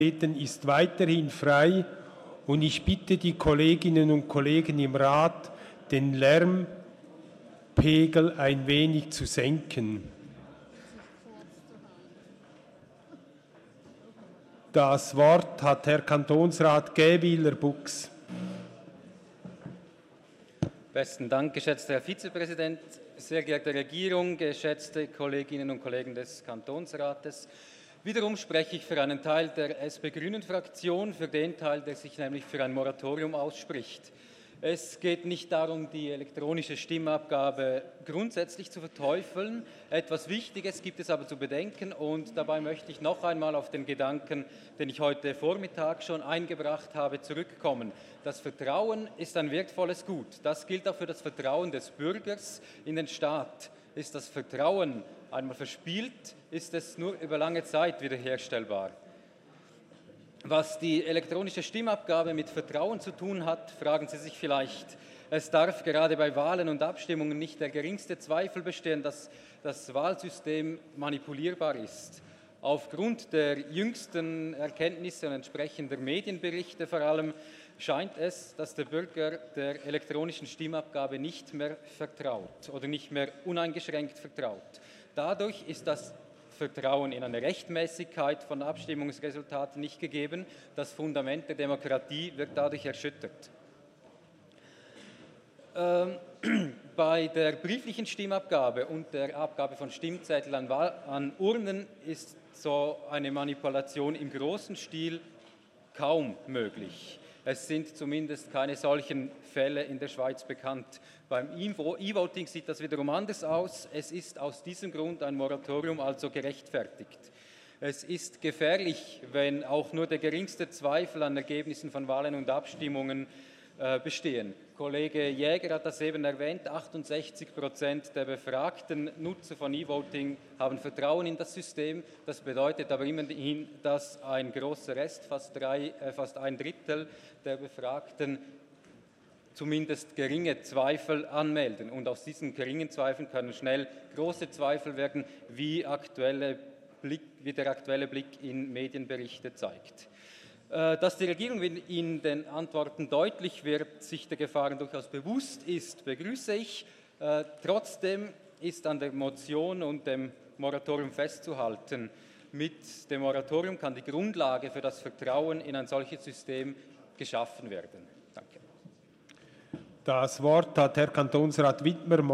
ist weiterhin frei und ich bitte die Kolleginnen und Kollegen im Rat, den Lärmpegel ein wenig zu senken. Das Wort hat Herr Kantonsrat Gähwiler-Buchs. Besten Dank, geschätzter Herr Vizepräsident, sehr geehrte Regierung, geschätzte Kolleginnen und Kollegen des Kantonsrates. Wiederum spreche ich für einen Teil der SP-Grünen-Fraktion, für den Teil, der sich nämlich für ein Moratorium ausspricht. Es geht nicht darum, die elektronische Stimmabgabe grundsätzlich zu verteufeln. Etwas Wichtiges gibt es aber zu bedenken und dabei möchte ich noch einmal auf den Gedanken, den ich heute Vormittag schon eingebracht habe, zurückkommen. Das Vertrauen ist ein wertvolles Gut. Das gilt auch für das Vertrauen des Bürgers in den Staat. Ist das Vertrauen einmal verspielt, ist es nur über lange Zeit wiederherstellbar. Was die elektronische Stimmabgabe mit Vertrauen zu tun hat, fragen Sie sich vielleicht. Es darf gerade bei Wahlen und Abstimmungen nicht der geringste Zweifel bestehen, dass das Wahlsystem manipulierbar ist. Aufgrund der jüngsten Erkenntnisse und entsprechender Medienberichte vor allem scheint es, dass der Bürger der elektronischen Stimmabgabe nicht mehr vertraut oder nicht mehr uneingeschränkt vertraut. Dadurch ist das Vertrauen in eine Rechtmäßigkeit von Abstimmungsresultaten nicht gegeben. Das Fundament der Demokratie wird dadurch erschüttert. Bei der brieflichen Stimmabgabe und der Abgabe von Stimmzetteln an Urnen ist so eine Manipulation im großen Stil kaum möglich. Es sind zumindest keine solchen Fälle in der Schweiz bekannt. Beim E-Voting sieht das wiederum anders aus. Es ist aus diesem Grund ein Moratorium also gerechtfertigt. Es ist gefährlich, wenn auch nur der geringste Zweifel an Ergebnissen von Wahlen und Abstimmungen bestehen. Kollege Jäger hat das eben erwähnt, 68% der befragten Nutzer von E-Voting haben Vertrauen in das System. Das bedeutet aber immerhin, dass ein großer Rest, fast ein Drittel der Befragten, zumindest geringe Zweifel anmelden. Und aus diesen geringen Zweifeln können schnell große Zweifel werden, wie der aktuelle Blick in Medienberichte zeigt. Dass die Regierung in den Antworten deutlich wird, sich der Gefahren durchaus bewusst ist, begrüße ich. Trotzdem ist an der Motion und dem Moratorium festzuhalten. Mit dem Moratorium kann die Grundlage für das Vertrauen in ein solches System geschaffen werden. Danke. Das Wort hat Herr Kantonsrat Widmer.